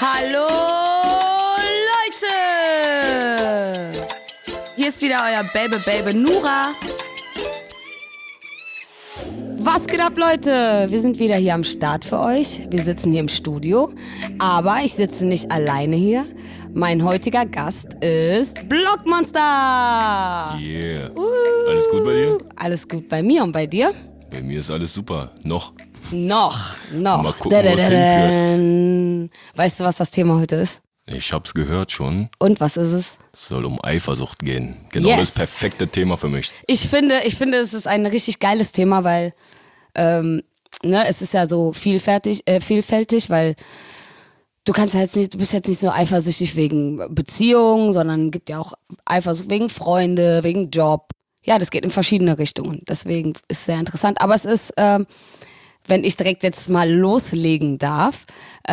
Hallo Leute! Hier ist wieder euer Baby Nura. Was geht ab, Leute? Wir sind wieder hier am Start für euch. Wir sitzen hier im Studio, aber ich sitze nicht alleine hier. Mein heutiger Gast ist Blockmonster. Yeah. Alles gut bei dir? Alles gut bei mir und bei dir? Bei mir ist alles super. Noch. Noch. Mal gucken, wo es hinführt. Weißt du, was das Thema heute ist? Ich hab's gehört schon. Und was ist es? Es soll um Eifersucht gehen. Genau Yes. Das perfekte Thema für mich. Ich finde, es ist ein richtig geiles Thema, weil es ist ja so vielfältig, weil du bist jetzt nicht so eifersüchtig wegen Beziehungen, sondern es gibt ja auch Eifersucht wegen Freunde, wegen Job. Ja, das geht in verschiedene Richtungen. Deswegen ist es sehr interessant. Aber es ist, wenn ich direkt jetzt mal loslegen darf,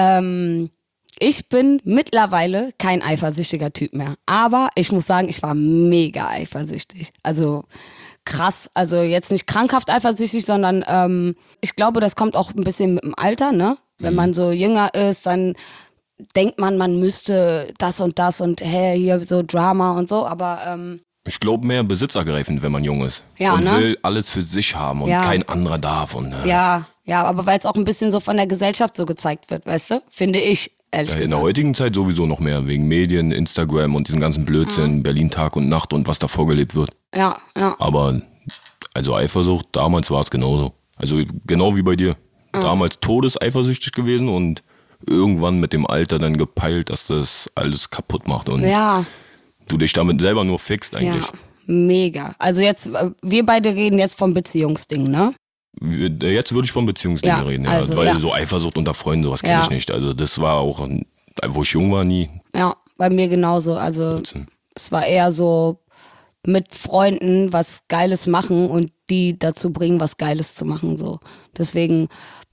ich bin mittlerweile kein eifersüchtiger Typ mehr. Aber ich muss sagen, ich war mega eifersüchtig. Also krass, also jetzt nicht krankhaft eifersüchtig, sondern ich glaube, das kommt auch ein bisschen mit dem Alter, ne? Wenn man so jünger ist, dann denkt man müsste das und hey, hier so Drama und so, aber Ich glaube mehr besitzergreifend, wenn man jung ist. Ja, und ne? will alles für sich haben und Ja. kein anderer darf. Und, ja, aber weil es auch ein bisschen so von der Gesellschaft so gezeigt wird, weißt du? Finde ich, ehrlich in der gesagt. heutigen Zeit sowieso noch mehr, wegen Medien, Instagram und diesen ganzen Blödsinn, Berlin Tag und Nacht und was da vorgelebt wird. Ja. Aber also Eifersucht, damals war es genauso. Also genau wie bei dir. Damals todeseifersüchtig gewesen und irgendwann mit dem Alter dann gepeilt, dass das alles kaputt macht und Ja, du dich damit selber nur fixt eigentlich. ja, mega. Also jetzt, wir beide reden jetzt vom Beziehungsding, ne? Jetzt würde ich von Beziehungsdingen Ja, reden, ja. also, Weil ja. so Eifersucht unter Freunden, sowas kenne Ja. ich nicht. Also das war auch, wo ich jung war, nie. Ja, bei mir genauso. Also Blödsinn. es war eher so mit Freunden was Geiles machen und die dazu bringen, was Geiles zu machen. So. Deswegen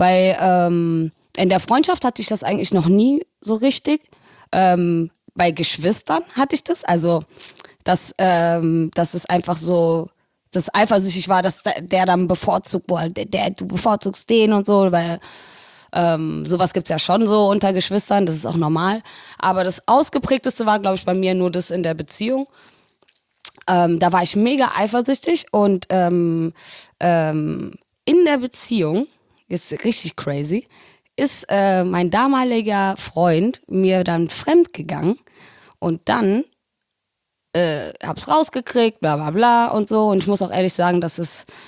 in der Freundschaft hatte ich das eigentlich noch nie so richtig. Bei Geschwistern hatte ich das. Also dass es einfach so, dass eifersüchtig war, dass der dann bevorzugt, du bevorzugst den und so, weil sowas gibt's ja schon so unter Geschwistern, das ist auch normal. Aber das Ausgeprägteste war, glaube ich, bei mir nur das in der Beziehung. Da war ich mega eifersüchtig und in der Beziehung, ist richtig crazy, ist mein damaliger Freund mir dann fremd gegangen und dann hab's rausgekriegt, bla bla bla und so. Und ich muss auch ehrlich sagen, dass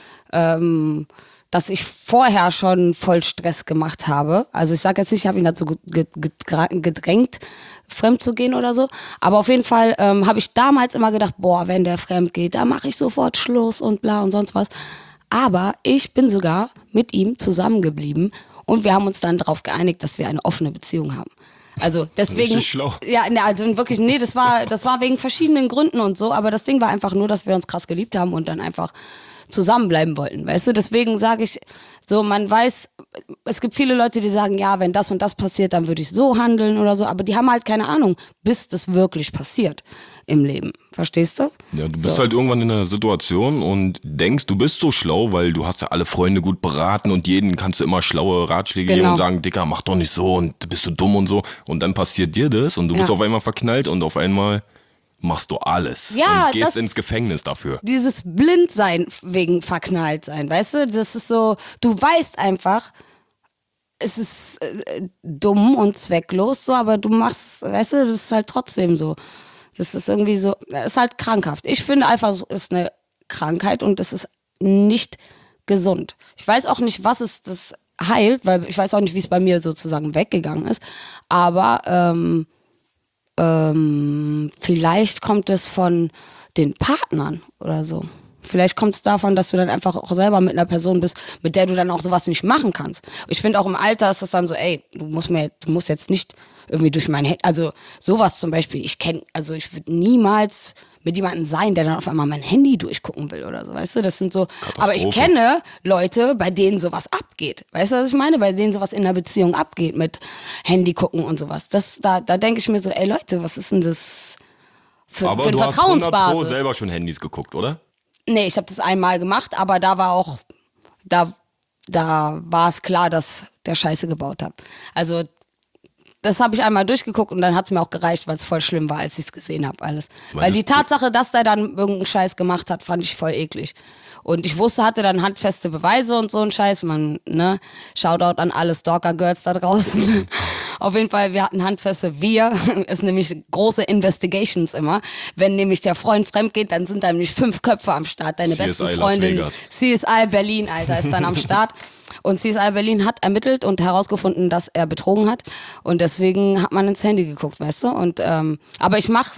ich vorher schon voll Stress gemacht habe. Also ich sage jetzt nicht, ich habe ihn dazu gedrängt, fremd zu gehen oder so. Aber auf jeden Fall habe ich damals immer gedacht, boah, wenn der fremd geht, dann mache ich sofort Schluss und bla und sonst was. Aber ich bin sogar mit ihm zusammengeblieben und wir haben uns dann darauf geeinigt, dass wir eine offene Beziehung haben. Also deswegen. Richtig schlau. Ja, also wirklich, nee, das war wegen verschiedenen Gründen und so, aber das Ding war einfach nur, dass wir uns krass geliebt haben und dann einfach zusammenbleiben wollten, weißt du? Deswegen sage ich so, man weiß, es gibt viele Leute, die sagen, ja, wenn das und das passiert, dann würde ich so handeln oder so, aber die haben halt keine Ahnung, bis das wirklich passiert im Leben. Verstehst du? Ja, du bist halt irgendwann in einer Situation und denkst, du bist so schlau, weil du hast ja alle Freunde gut beraten und jeden kannst du immer schlaue Ratschläge geben Genau. und sagen, Dicker, mach doch nicht so und bist du dumm und so. Und dann passiert dir das und du bist auf einmal verknallt und auf einmal machst du alles Ja, und gehst das- ins Gefängnis dafür. Dieses Blindsein wegen Verknalltsein, weißt du? Das ist so, du weißt einfach, es ist dumm und zwecklos so, aber du machst, weißt du, das ist halt trotzdem so. Das ist irgendwie so, ist halt krankhaft. Ich finde Eifersucht ist eine Krankheit und das ist nicht gesund. Ich weiß auch nicht, was es das heilt, weil ich weiß auch nicht, wie es bei mir sozusagen weggegangen ist, aber vielleicht kommt es von den Partnern oder so. Vielleicht kommt es davon, dass du dann einfach auch selber mit einer Person bist, mit der du dann auch sowas nicht machen kannst. Ich finde auch im Alter ist das dann so, ey, du musst jetzt nicht irgendwie durch mein Handy, also sowas zum Beispiel, ich würde niemals mit jemandem sein, der dann auf einmal mein Handy durchgucken will oder so, weißt du, das sind so, aber ich kenne Leute, bei denen sowas abgeht, weißt du, was ich meine, bei denen sowas in der Beziehung abgeht mit Handy gucken und sowas, da denke ich mir so, ey Leute, was ist denn das für Aber eine du hast 100% Vertrauensbasis? selber schon Handys geguckt, oder? Nee, ich habe das einmal gemacht, aber da war auch, da war es klar, dass der Scheiße gebaut hat. Also das habe ich einmal durchgeguckt und dann hat es mir auch gereicht, weil es voll schlimm war, als ich es gesehen habe, alles. Weil die Tatsache, dass der dann irgendeinen Scheiß gemacht hat, fand ich voll eklig. Und ich wusste, hatte dann handfeste Beweise und so ein Scheiß. Shoutout an alle Stalker-Girls da draußen. Auf jeden Fall, wir hatten handfeste, ist nämlich große Investigations immer. Wenn nämlich der Freund fremd geht, dann sind da nämlich 5 Köpfe am Start. Deine CSI besten Las Freundinnen. Vegas. CSI Berlin, Alter, ist dann am Start. Und CSI Berlin hat ermittelt und herausgefunden, dass er betrogen hat. Und deswegen hat man ins Handy geguckt, weißt du? Und aber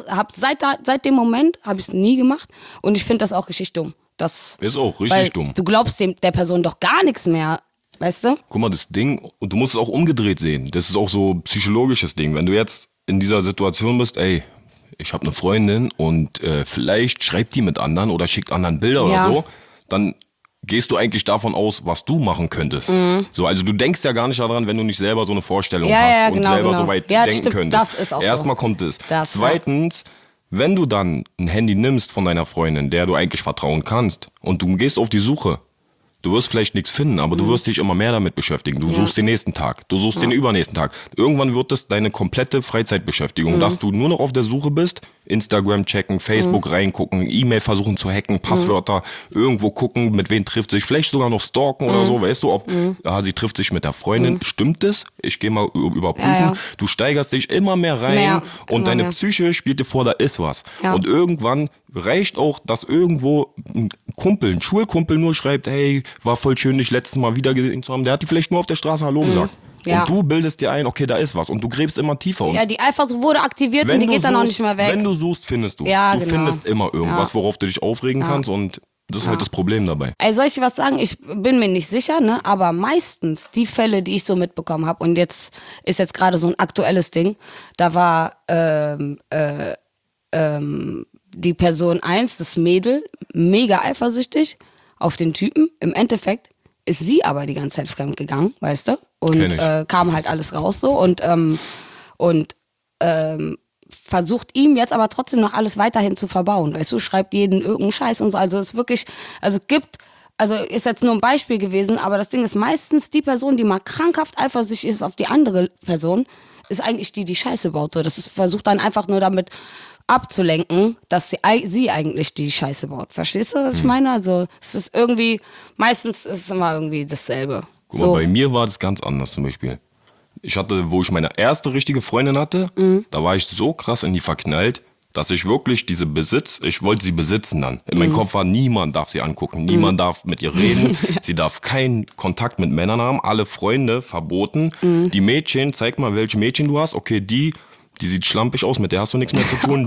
seit dem Moment habe ich es nie gemacht. Und ich finde das auch richtig dumm. Das ist auch richtig dumm. Du glaubst der Person doch gar nichts mehr, weißt du? Guck mal, das Ding, und du musst es auch umgedreht sehen. Das ist auch so ein psychologisches Ding. Wenn du jetzt in dieser Situation bist, ey, ich habe eine Freundin und vielleicht schreibt die mit anderen oder schickt anderen Bilder oder so, dann gehst du eigentlich davon aus, was du machen könntest. So, also du denkst ja gar nicht daran, wenn du nicht selber so eine Vorstellung hast und selber so weit denken könntest. Das ist auch Erstmal so. kommt es. Zweitens, wenn du dann ein Handy nimmst von deiner Freundin, der du eigentlich vertrauen kannst, und du gehst auf die Suche, du wirst vielleicht nichts finden, aber du wirst dich immer mehr damit beschäftigen. Du suchst den nächsten Tag, du suchst den übernächsten Tag. Irgendwann wird das deine komplette Freizeitbeschäftigung, dass du nur noch auf der Suche bist, Instagram checken, Facebook reingucken, E-Mail versuchen zu hacken, Passwörter irgendwo gucken, mit wem trifft sich, vielleicht sogar noch stalken oder so, weißt du, ob sie trifft sich mit der Freundin, stimmt es? Ich gehe mal überprüfen. Ja. Du steigerst dich immer mehr rein und deine Psyche spielt dir vor, da ist was. Ja. Und irgendwann reicht auch, dass irgendwo ein Schulkumpel nur schreibt, hey, war voll schön, dich letztes Mal wieder gesehen zu haben. Der hat dir vielleicht nur auf der Straße Hallo gesagt. Ja. Und du bildest dir ein, okay, da ist was. Und du gräbst immer tiefer. Und die Eifersucht wurde aktiviert und die geht dann auch nicht mehr weg. Wenn du suchst, findest du. Ja, du findest immer irgendwas, worauf du dich aufregen kannst. Und das ist halt das Problem dabei. Ey, soll ich dir was sagen? Ich bin mir nicht sicher, ne? Aber meistens die Fälle, die ich so mitbekommen habe, und jetzt ist gerade so ein aktuelles Ding, da war die Person 1, das Mädel, mega eifersüchtig auf den Typen. Im Endeffekt ist sie aber die ganze Zeit fremd gegangen, weißt du? Und kam halt alles raus so und versucht ihm jetzt aber trotzdem noch alles weiterhin zu verbauen, weißt du? Schreibt jeden irgendeinen Scheiß und so. Also es ist wirklich, ist jetzt nur ein Beispiel gewesen, aber das Ding ist meistens die Person, die mal krankhaft eifersüchtig ist auf die andere Person, ist eigentlich die Scheiße baut. So, das ist versucht dann einfach nur damit abzulenken, dass sie eigentlich die Scheiße baut. Verstehst du, was ich meine? Also es ist irgendwie, meistens ist es immer irgendwie dasselbe. Guck mal, bei mir war das ganz anders zum Beispiel. Ich hatte, wo ich meine erste richtige Freundin hatte, da war ich so krass in die verknallt, dass ich wirklich ich wollte sie besitzen dann. In meinem Kopf war, niemand darf sie angucken, niemand darf mit ihr reden, sie darf keinen Kontakt mit Männern haben, alle Freunde verboten. Die Mädchen, zeig mal, welche Mädchen du hast, okay, die sieht schlampig aus, mit der hast du nichts mehr zu tun,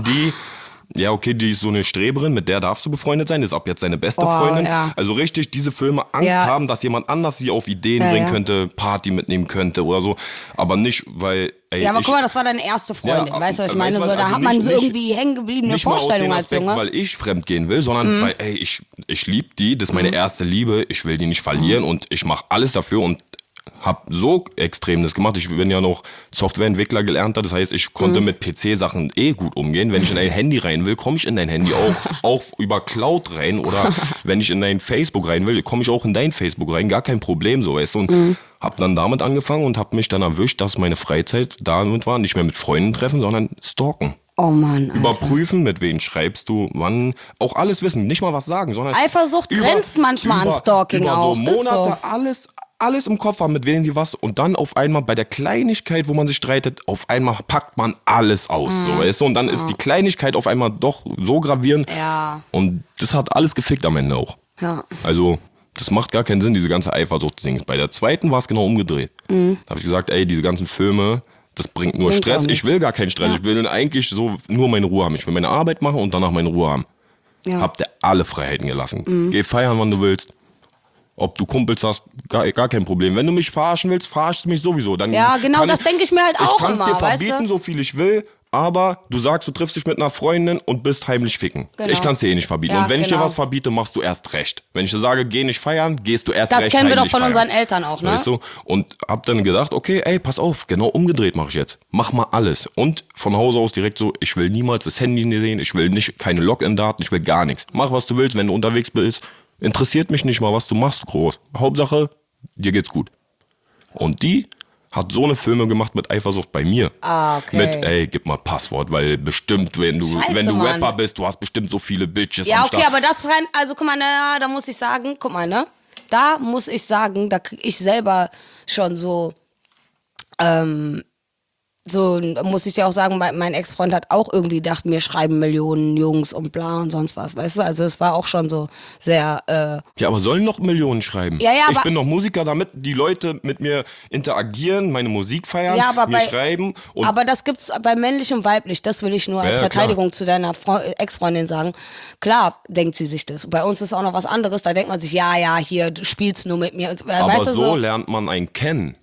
die ist so eine Streberin, mit der darfst du befreundet sein, ist ab jetzt deine beste Freundin. Ja. Also richtig diese Filme Angst haben, dass jemand anders sie auf Ideen bringen könnte, Party mitnehmen könnte oder so, aber nicht, weil aber guck mal, das war deine erste Freundin, weißt du, was ich meine? So, da hat man so irgendwie hängen gebliebene Vorstellungen als Junge. Nicht weil ich fremd gehen will, sondern weil, ich liebe die, das ist meine erste Liebe, ich will die nicht verlieren und ich mache alles dafür und hab so extrem das gemacht. Ich bin ja noch Softwareentwickler gelernter, das heißt, ich konnte mit PC-Sachen gut umgehen. Wenn ich in ein Handy rein will, komme ich in dein Handy auch über Cloud rein oder wenn ich in dein Facebook rein will, komme ich auch in dein Facebook rein, gar kein Problem, so weißt du. Und hab dann damit angefangen und hab mich dann erwischt, dass meine Freizeit damit war, nicht mehr mit Freunden treffen, sondern stalken. Oh Mann, Alter. Überprüfen, mit wem schreibst du, wann, auch alles wissen, nicht mal was sagen, sondern Eifersucht grenzt manchmal an Stalking über auch. So Monate, alles im Kopf haben, mit wem sie was und dann auf einmal bei der Kleinigkeit, wo man sich streitet, auf einmal packt man alles aus, so weißt du, und dann ist die Kleinigkeit auf einmal doch so gravierend und das hat alles gefickt am Ende auch. Ja. Also das macht gar keinen Sinn, diese ganze Eifersucht-Ding. Bei der zweiten war es genau umgedreht. Da habe ich gesagt, diese ganzen Filme, das bringt nur Stress. Ich will gar keinen Stress. Ja. Ich will eigentlich so nur meine Ruhe haben. Ich will meine Arbeit machen und danach meine Ruhe haben. Ja. Hab dir alle Freiheiten gelassen. Geh feiern, wann du willst. Ob du Kumpels hast, gar kein Problem. Wenn du mich verarschen willst, verarschst du mich sowieso. Dann genau, das denke ich mir halt auch immer. Ich kann es dir verbieten, so viel ich will, aber du sagst, du triffst dich mit einer Freundin und bist heimlich ficken. Genau. Ich kann es dir nicht verbieten. Ja, und wenn ich dir was verbiete, machst du erst recht. Wenn ich dir sage, geh nicht feiern, gehst du erst recht. Das kennen wir doch von unseren Eltern auch, ne? Weißt du? Und hab dann gedacht, okay, pass auf, genau umgedreht mache ich jetzt. Mach mal alles. Und von Hause aus direkt so, ich will niemals das Handy sehen, ich will keine Login-Daten, ich will gar nichts. Mach, was du willst, wenn du unterwegs bist. Interessiert mich nicht mal, was du machst, groß. Hauptsache, dir geht's gut. Und die hat so eine Filme gemacht mit Eifersucht bei mir. Ah, okay. Mit, ey, gib mal Passwort, weil bestimmt, wenn du Mann. Rapper bist, du hast bestimmt so viele Bitches Ja, am okay, Start. aber das, also guck mal, da muss ich sagen, da krieg ich selber schon so, so muss ich dir auch sagen, mein Ex-Freund hat auch irgendwie gedacht, mir schreiben Millionen Jungs und bla und sonst was, weißt du? Also es war auch schon so sehr... Ja, aber sollen noch Millionen schreiben? Ja, ich aber- bin doch Musiker, damit die Leute mit mir interagieren, meine Musik feiern, Ja, aber mir schreiben. Und aber das gibt's bei männlich und weiblich, das will ich nur als Ja, Verteidigung zu deiner Ex-Freundin sagen. Klar denkt sie sich das. Bei uns ist auch noch was anderes, da denkt man sich, ja, hier, du spielst nur mit mir. aber Weißt du, so lernt man einen kennen.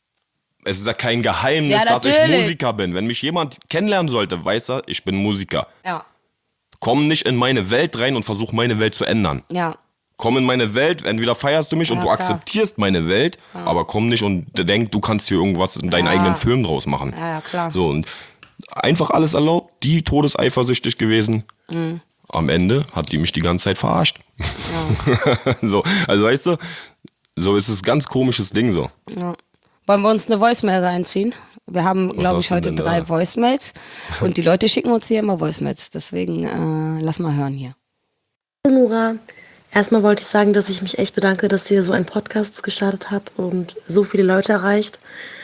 Es ist ja kein Geheimnis, Ja, dass ich natürlich. Musiker bin. Wenn mich jemand kennenlernen sollte, weiß er, ich bin Musiker. Ja, Komm nicht in meine Welt rein und versuch meine Welt zu ändern. ja. Komm in meine Welt, entweder feierst du mich und du klar. akzeptierst meine Welt, aber komm nicht und denk, du kannst hier irgendwas in deinen eigenen Film draus machen. Ja, klar. So, und einfach alles erlaubt, die todeseifersüchtig gewesen. Am Ende hat die mich die ganze Zeit verarscht. Ja. So, also weißt du, so ist es ein ganz komisches Ding so. Ja. Wollen wir uns eine Voicemail reinziehen? Wir haben, glaube hast ich, du heute denn 3 da? Voicemails und die Leute schicken uns hier immer Voicemails. Deswegen lass mal hören hier. Hallo Nora, erstmal wollte ich sagen, dass ich mich echt bedanke, dass ihr so einen Podcast gestartet habt und so viele Leute erreicht.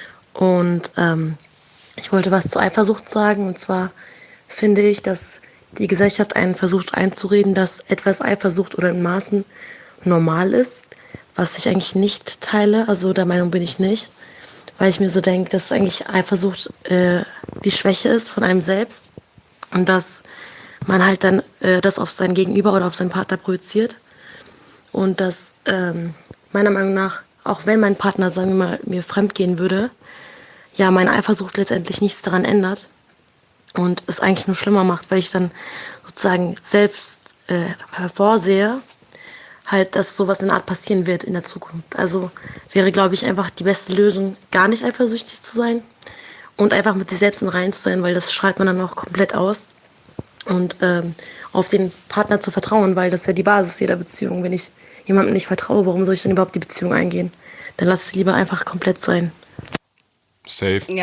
Und ich wollte was zur Eifersucht sagen. Und zwar finde ich, dass die Gesellschaft einen versucht einzureden, dass etwas Eifersucht oder in Maßen normal ist, was ich eigentlich nicht teile. Also der Meinung bin ich nicht, weil ich mir so denke, dass eigentlich Eifersucht die Schwäche ist von einem selbst und dass man halt dann das auf sein Gegenüber oder auf seinen Partner projiziert. Und dass meiner Meinung nach, auch wenn mein Partner, sagen wir mal, mir fremd gehen würde, ja, meine Eifersucht letztendlich nichts daran ändert und es eigentlich nur schlimmer macht, weil ich dann sozusagen selbst hervorsehe, halt, dass sowas in der Art passieren wird in der Zukunft. Also wäre, glaube ich, einfach die beste Lösung, gar nicht eifersüchtig zu sein und einfach mit sich selbst im Reinen zu sein, weil das strahlt man dann auch komplett aus. Und auf den Partner zu vertrauen, weil das ist ja die Basis jeder Beziehung. Wenn ich jemandem nicht vertraue, warum soll ich dann überhaupt die Beziehung eingehen? Dann lass es lieber einfach komplett sein. Safe. Ja.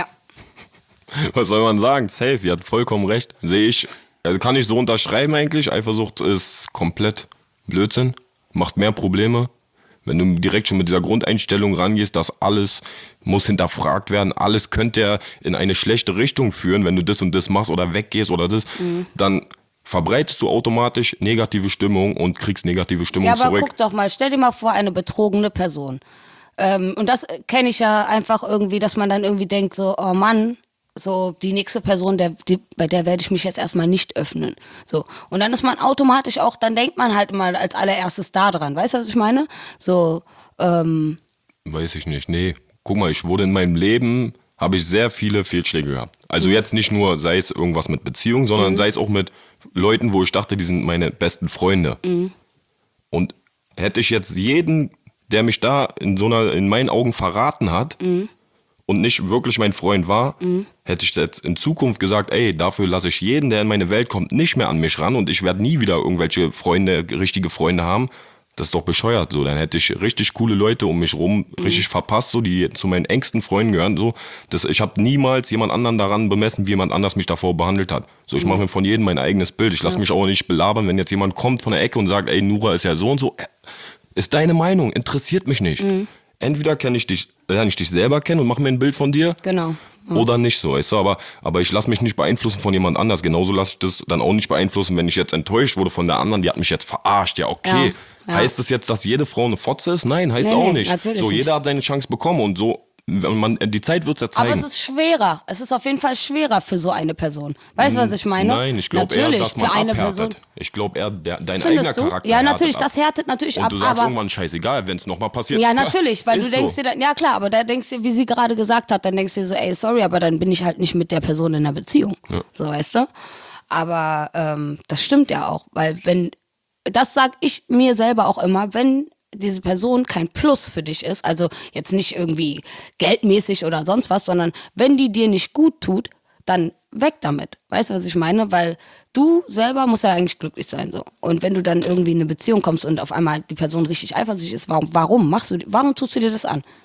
Was soll man sagen? Safe, sie hat vollkommen recht. Sehe ich, also kann ich so unterschreiben eigentlich. Eifersucht ist komplett Blödsinn, macht mehr Probleme. Wenn du direkt schon mit dieser Grundeinstellung rangehst, dass alles muss hinterfragt werden, alles könnte ja in eine schlechte Richtung führen, wenn du das und das machst oder weggehst oder das, dann verbreitest du automatisch negative Stimmung und kriegst negative Stimmung Ja, aber zurück. guck doch mal, stell dir mal vor, eine betrogene Person. Und das kenne ich ja einfach irgendwie, dass man dann irgendwie denkt so, oh Mann, so die nächste Person, bei der werde ich mich jetzt erstmal nicht öffnen. So. Und dann ist man automatisch auch, dann denkt man halt mal als allererstes da dran. Weißt du, was ich meine? So, Weiß ich nicht, nee. Guck mal, ich wurde in meinem Leben, habe ich sehr viele Fehlschläge gehabt. Also jetzt nicht nur, sei es irgendwas mit Beziehung, sondern sei es auch mit Leuten, wo ich dachte, die sind meine besten Freunde. Und hätte ich jetzt jeden, der mich da in meinen Augen verraten hat und nicht wirklich mein Freund war, hätte ich jetzt in Zukunft gesagt, ey, dafür lasse ich jeden, der in meine Welt kommt, nicht mehr an mich ran und ich werde nie wieder irgendwelche Freunde, richtige Freunde haben. Das ist doch bescheuert, so. Dann hätte ich richtig coole Leute um mich rum, richtig verpasst, so, die zu meinen engsten Freunden gehören, so. Ich habe niemals jemand anderen daran bemessen, wie jemand anders mich davor behandelt hat. So, ich mache mir von jedem mein eigenes Bild. Ich lasse mich auch nicht belabern, wenn jetzt jemand kommt von der Ecke und sagt, ey, Nura ist ja so und so. Ist deine Meinung, interessiert mich nicht. Entweder lerne ich dich selber kennen und mache mir ein Bild von dir. genau. Oder nicht so, weißt du, aber ich lasse mich nicht beeinflussen von jemand anders. Genauso lasse ich das dann auch nicht beeinflussen, wenn ich jetzt enttäuscht wurde von der anderen, die hat mich jetzt verarscht. Ja, okay. Ja. Heißt das jetzt, dass jede Frau eine Fotze ist? Nein, heißt Nee, auch nee, nicht. natürlich So, nicht. jeder hat seine Chance bekommen und so, die Zeit wird's ja zeigen. Aber es ist schwerer. Es ist auf jeden Fall schwerer für so eine Person. Weißt du, was ich meine? Nein, ich glaube eher, natürlich, dass man für eine abhärtet. Person. Ich glaube eher, dein Findest eigener du? Charakter Ja, natürlich, härtet ab. das härtet natürlich Und ab. du sagst Aber irgendwann, scheißegal, wenn es nochmal passiert. ja, natürlich, weil ist du denkst so. dir dann, ja klar, aber da denkst du, wie sie gerade gesagt hat, dann denkst du dir so, ey, sorry, aber dann bin ich halt nicht mit der Person in einer Beziehung. Ja. So, weißt du? Aber das stimmt ja auch, weil das sag ich mir selber auch immer, wenn diese Person kein Plus für dich ist, also jetzt nicht irgendwie geldmäßig oder sonst was, sondern wenn die dir nicht gut tut, dann weg damit. Weißt du, was ich meine? Weil du selber musst ja eigentlich glücklich sein, so. Und wenn du dann irgendwie in eine Beziehung kommst und auf einmal die Person richtig eifersüchtig ist, warum tust du dir das an?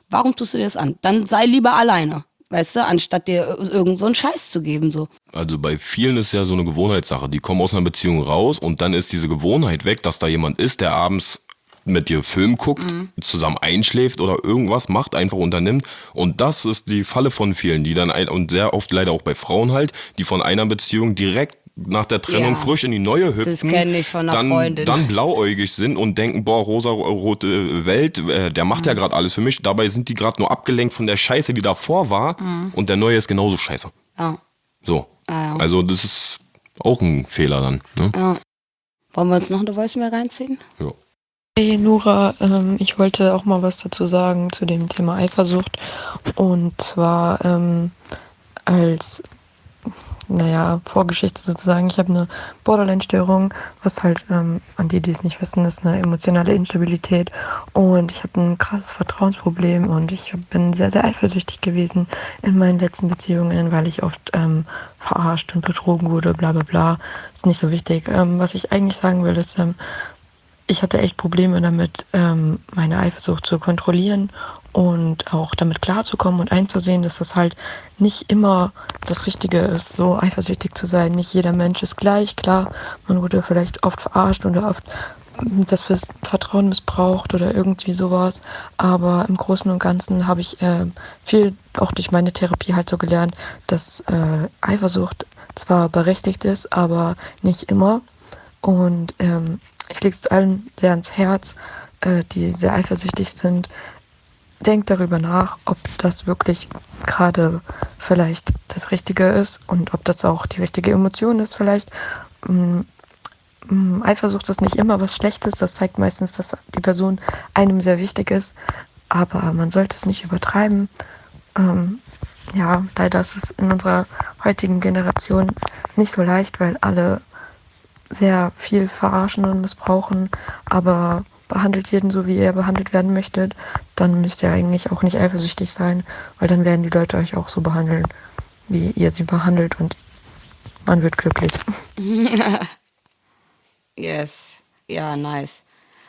Warum tust du dir das an? Dann sei lieber alleine, weißt du, anstatt dir irgend so einen Scheiß zu geben, so. Also bei vielen ist ja so eine Gewohnheitssache. Die kommen aus einer Beziehung raus und dann ist diese Gewohnheit weg, dass da jemand ist, der abends mit dir Film guckt, zusammen einschläft oder irgendwas macht, einfach unternimmt. Und das ist die Falle von vielen, die dann, und sehr oft leider auch bei Frauen halt, die von einer Beziehung direkt nach der Trennung Ja. frisch in die neue hüpfen. Das kenn ich von einer dann, Freundin. Dann blauäugig sind und denken, boah, rosa-rote Welt, der macht ja gerade alles für mich. Dabei sind die gerade nur abgelenkt von der Scheiße, die davor war. Und der neue ist genauso scheiße. Ja. So. Ja. Also das ist auch ein Fehler dann. Ne? Ja. Wollen wir uns noch eine Voicemail reinziehen? Ja. Hey Nora, ich wollte auch mal was dazu sagen zu dem Thema Eifersucht. Und zwar als Vorgeschichte sozusagen. Ich habe eine Borderline-Störung, was halt an die es nicht wissen, ist eine emotionale Instabilität. Und ich habe ein krasses Vertrauensproblem und ich bin sehr, sehr eifersüchtig gewesen in meinen letzten Beziehungen, weil ich oft verarscht und betrogen wurde, bla bla bla. Ist nicht so wichtig. Was ich eigentlich sagen will, ist, ich hatte echt Probleme damit, meine Eifersucht zu kontrollieren und auch damit klarzukommen und einzusehen, dass das halt nicht immer das Richtige ist, so eifersüchtig zu sein. Nicht jeder Mensch ist gleich, klar, man wurde vielleicht oft verarscht oder oft das fürs Vertrauen missbraucht oder irgendwie sowas, aber im Großen und Ganzen habe ich viel, auch durch meine Therapie halt so gelernt, dass Eifersucht zwar berechtigt ist, aber nicht immer. Und ich lege es allen sehr ans Herz, die sehr eifersüchtig sind. Denkt darüber nach, ob das wirklich gerade vielleicht das Richtige ist und ob das auch die richtige Emotion ist vielleicht. Eifersucht ist nicht immer was Schlechtes, das zeigt meistens, dass die Person einem sehr wichtig ist, aber man sollte es nicht übertreiben. Leider ist es in unserer heutigen Generation nicht so leicht, weil alle sehr viel verarschen und missbrauchen, aber behandelt jeden so, wie er behandelt werden möchte, dann müsst ihr eigentlich auch nicht eifersüchtig sein, weil dann werden die Leute euch auch so behandeln, wie ihr sie behandelt und man wird glücklich. Yes. Ja, nice.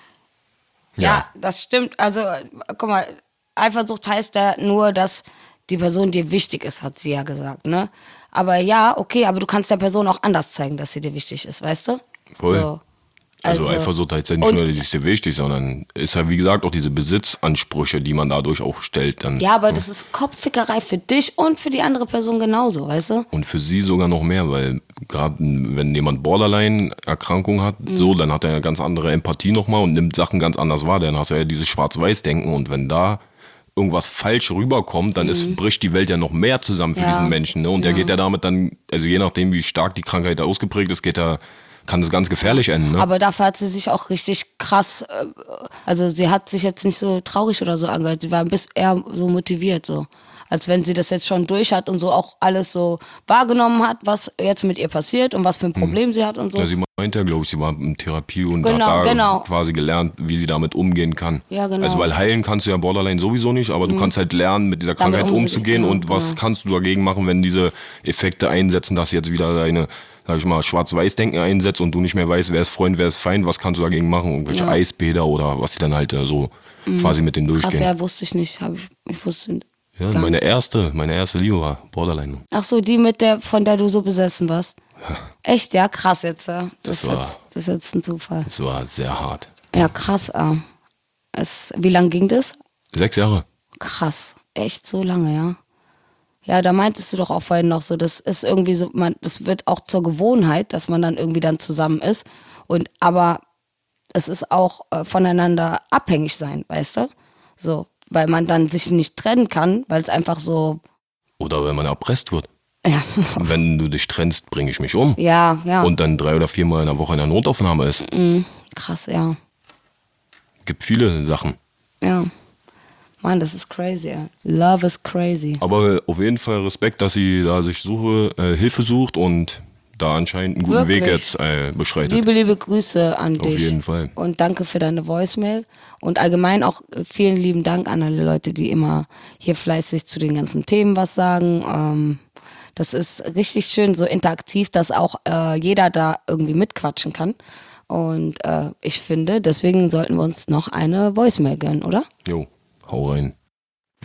Ja, das stimmt. Also, guck mal, Eifersucht heißt ja nur, dass die Person dir wichtig ist, hat sie ja gesagt, ne? Aber ja, okay, aber du kannst der Person auch anders zeigen, dass sie dir wichtig ist, weißt du? Voll. So. Also Eifersucht heißt ja nicht nur, dass ist dir wichtig, sondern ist ja wie gesagt auch diese Besitzansprüche, die man dadurch auch stellt. Dann, ja, aber das ist Kopffickerei für dich und für die andere Person genauso, weißt du? Und für sie sogar noch mehr, weil gerade wenn jemand Borderline-Erkrankung hat, so, dann hat er eine ganz andere Empathie nochmal und nimmt Sachen ganz anders wahr. Dann hast du ja dieses Schwarz-Weiß-Denken und wenn da irgendwas falsch rüberkommt, dann bricht die Welt ja noch mehr zusammen für diesen Menschen. Ne? Und der geht ja damit dann, also je nachdem, wie stark die Krankheit ausgeprägt ist, kann das ganz gefährlich enden. Ne? Aber dafür hat sie sich auch richtig krass, also sie hat sich jetzt nicht so traurig oder so angehört, sie war ein bisschen eher so motiviert, so. Als wenn sie das jetzt schon durch hat und so auch alles so wahrgenommen hat, was jetzt mit ihr passiert und was für ein Problem sie hat und so. Ja, sie meinte ja, glaube ich, sie war in Therapie und Genau, hat da genau. quasi gelernt, wie sie damit umgehen kann. Ja, genau. Also weil heilen kannst du ja Borderline sowieso nicht, aber du kannst halt lernen, mit dieser Krankheit umzugehen genau, und was kannst du dagegen machen, wenn diese Effekte einsetzen, dass jetzt wieder deine, sag ich mal, Schwarz-Weiß-Denken einsetzt und du nicht mehr weißt, wer ist Freund, wer ist Feind, was kannst du dagegen machen? Irgendwelche Eisbäder oder was sie dann halt so quasi mit denen durchgehen. Krass, ja, wusste ich nicht, ich wusste Ja, gar meine nicht. erste Liebe war Borderline. Ach so, die von der du so besessen warst. Echt, ja, krass jetzt, ja. Das ist jetzt ein Zufall. Das war sehr hart. Ja, krass, wie lang ging das? 6 Jahre. Krass, echt so lange, ja. Ja, da meintest du doch auch vorhin noch so, das ist irgendwie so, das wird auch zur Gewohnheit, dass man dann irgendwie dann zusammen ist. Aber es ist auch voneinander abhängig sein, weißt du? So, weil man dann sich nicht trennen kann, weil es einfach so. Oder wenn man erpresst wird. Ja. Wenn du dich trennst, bringe ich mich um. Ja, ja. Und dann 3 oder 4 Mal in der Woche in der Notaufnahme ist. Krass, ja. Gibt viele Sachen. Ja. Mann, das ist crazy, ja. Love is crazy. Aber auf jeden Fall Respekt, dass sie da sich Hilfe sucht und da anscheinend einen guten Weg Wirklich. jetzt beschreitet. Liebe Grüße an dich. Auf jeden Fall. Und danke für deine Voicemail. Und allgemein auch vielen lieben Dank an alle Leute, die immer hier fleißig zu den ganzen Themen was sagen. Das ist richtig schön, so interaktiv, dass auch jeder da irgendwie mitquatschen kann. Und ich finde, deswegen sollten wir uns noch eine Voicemail gönnen, oder? Jo, hau rein.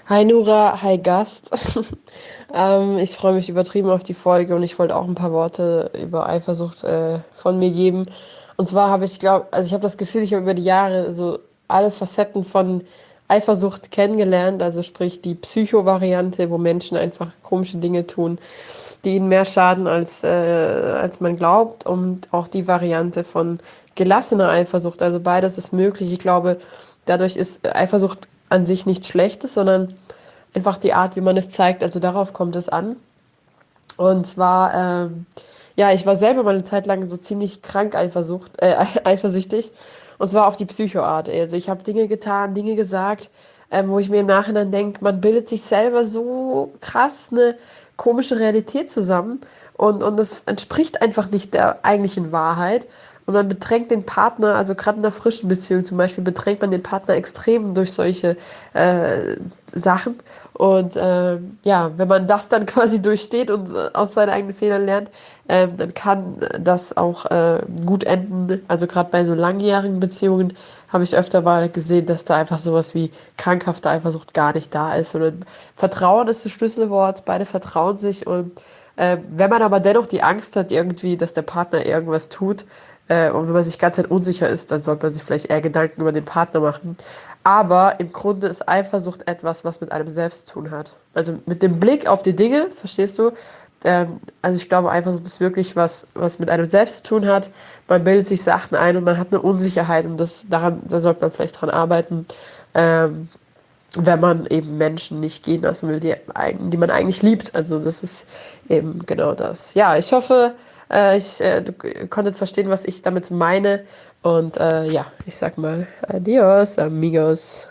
Hi Nura, hi Gast. Ich freue mich übertrieben auf die Folge und ich wollte auch ein paar Worte über Eifersucht von mir geben. Und zwar habe ich, also ich habe das Gefühl, ich habe über die Jahre so alle Facetten von Eifersucht kennengelernt. Also sprich die Psycho-Variante, wo Menschen einfach komische Dinge tun, die ihnen mehr schaden als man glaubt. Und auch die Variante von gelassener Eifersucht. Also beides ist möglich. Ich glaube, dadurch ist Eifersucht an sich nichts Schlechtes, sondern einfach die Art, wie man es zeigt. Also darauf kommt es an. Und zwar, ja, ich war selber mal eine Zeit lang so ziemlich krank eifersüchtig. Und zwar auf die Psychoart. Also ich habe Dinge getan, Dinge gesagt, wo ich mir im Nachhinein denke, man bildet sich selber so krass eine komische Realität zusammen. Und das entspricht einfach nicht der eigentlichen Wahrheit. Und man bedrängt den Partner, also gerade in einer frischen Beziehung zum Beispiel, bedrängt man den Partner extrem durch solche Sachen. Und ja, wenn man das dann quasi durchsteht und aus seinen eigenen Fehlern lernt, dann kann das auch gut enden. Also gerade bei so langjährigen Beziehungen habe ich öfter mal gesehen, dass da einfach sowas wie krankhafte Eifersucht gar nicht da ist. Und Vertrauen ist das Schlüsselwort, beide vertrauen sich. Und wenn man aber dennoch die Angst hat, irgendwie, dass der Partner irgendwas tut, und wenn man sich ganz unsicher ist, dann sollte man sich vielleicht eher Gedanken über den Partner machen. Aber im Grunde ist Eifersucht etwas, was mit einem selbst zu tun hat. Also mit dem Blick auf die Dinge, verstehst du? Also ich glaube, Eifersucht ist wirklich was mit einem selbst zu tun hat. Man bildet sich Sachen ein und man hat eine Unsicherheit und da sollte man vielleicht dran arbeiten, wenn man eben Menschen nicht gehen lassen will, die man eigentlich liebt. Also das ist eben genau das. Ja, ich hoffe, du konntet verstehen, was ich damit meine. Und ja, ich sag mal, adios, amigos.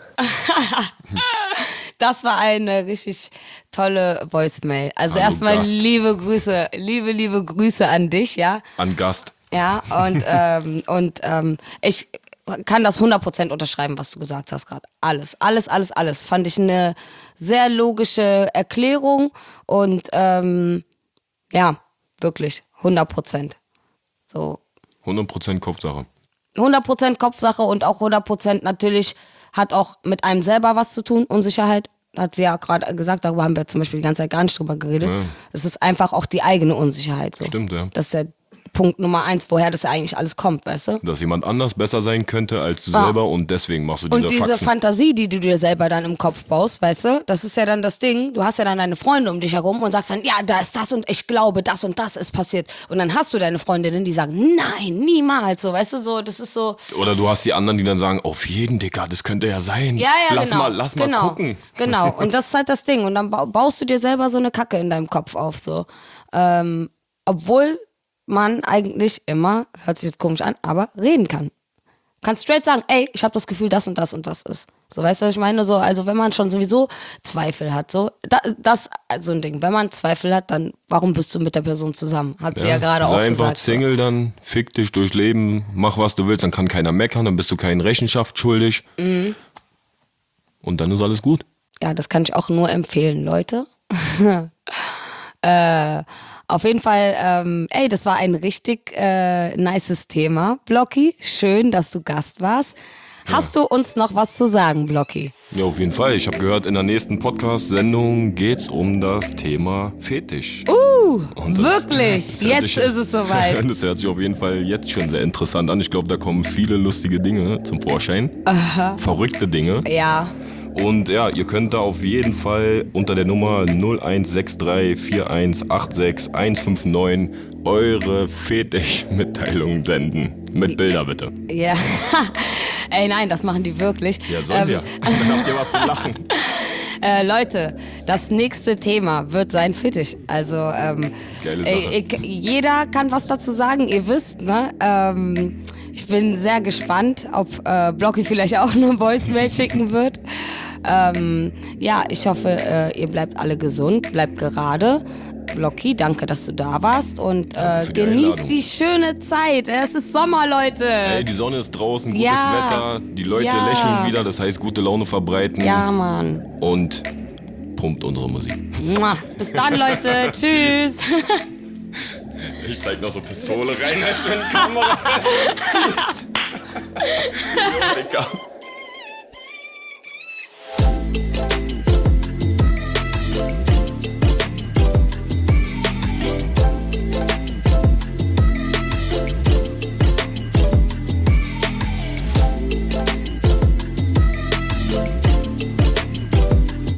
Das war eine richtig tolle Voicemail. Also Hallo, erstmal Gast. liebe Grüße, liebe Grüße an dich, ja. An Gast. Ja, und ich kann das 100% unterschreiben, was du gesagt hast gerade. Alles. Fand ich eine sehr logische Erklärung und ja, wirklich 100%. So 100% Kopfsache. 100% Kopfsache und auch 100% natürlich hat auch mit einem selber was zu tun, Unsicherheit. Hat sie ja gerade gesagt, darüber haben wir zum Beispiel die ganze Zeit gar nicht drüber geredet. Ja. Es ist einfach auch die eigene Unsicherheit. So. Stimmt, ja. Das ist der Punkt Nummer 1, woher das ja eigentlich alles kommt, weißt du? Dass jemand anders besser sein könnte als du selber und deswegen machst du diese Und diese Faxen. Fantasie, die du dir selber dann im Kopf baust, weißt du, das ist ja dann das Ding, du hast ja dann deine Freunde um dich herum und sagst dann, ja, da ist das und ich glaube, das und das ist passiert. Und dann hast du deine Freundinnen, die sagen, nein, niemals, so, weißt du, so, das ist so. Oder du hast die anderen, die dann sagen, auf jeden, Digga, das könnte ja sein. Ja, lass genau. Lass mal gucken. Genau, und das ist halt das Ding. Und dann baust du dir selber so eine Kacke in deinem Kopf auf, so. Obwohl man eigentlich immer, hört sich jetzt komisch an, aber reden kann. Kannst straight sagen, ey, ich habe das Gefühl, das und das und das ist. So, weißt du, was ich meine? So, also wenn man schon sowieso Zweifel hat, so, das so ein Ding. Wenn man Zweifel hat, dann, warum bist du mit der Person zusammen? Hat sie ja gerade auch sei gesagt. einfach Single, dann fick dich durch Leben, mach was du willst, dann kann keiner meckern, dann bist du keinen Rechenschaft schuldig. Mhm. Und dann ist alles gut. Ja, das kann ich auch nur empfehlen, Leute. Auf jeden Fall, ey, das war ein richtig nices Thema, Blocki. Schön, dass du Gast warst. Hast du uns noch was zu sagen, Blocki? Ja, auf jeden Fall. Ich habe gehört, in der nächsten Podcast-Sendung geht's um das Thema Fetisch. Und Wirklich? das hört Jetzt sich- ist es soweit. Das hört sich auf jeden Fall jetzt schon sehr interessant an. Ich glaube, da kommen viele lustige Dinge zum Vorschein. Aha. Verrückte Dinge. Ja. Und ja, ihr könnt da auf jeden Fall unter der Nummer 0163 4186 159 eure Fetisch-Mitteilungen senden. Mit Bilder bitte. Ja. Ey, nein, das machen die wirklich. Ja, sollen sie ja. Dann habt ihr was zu lachen. Leute, das nächste Thema wird sein Fetisch. Also, Geile Sache. jeder kann was dazu sagen, ihr wisst, ne? Ich bin sehr gespannt, ob Blocki vielleicht auch eine Voicemail schicken wird. Ja, ich hoffe, ihr bleibt alle gesund, bleibt gerade. Blocki, danke, dass du da warst und für die genießt Einladung. die schöne Zeit. Es ist Sommer, Leute. Ey, die Sonne ist draußen, gutes Ja. Wetter, die Leute Ja. lächeln wieder, das heißt gute Laune verbreiten Ja, Mann. und pumpt unsere Musik. Mua. Bis dann, Leute. Tschüss. Ich zeig noch so Pistole rein, als wenn Kamera. Jo, Digga.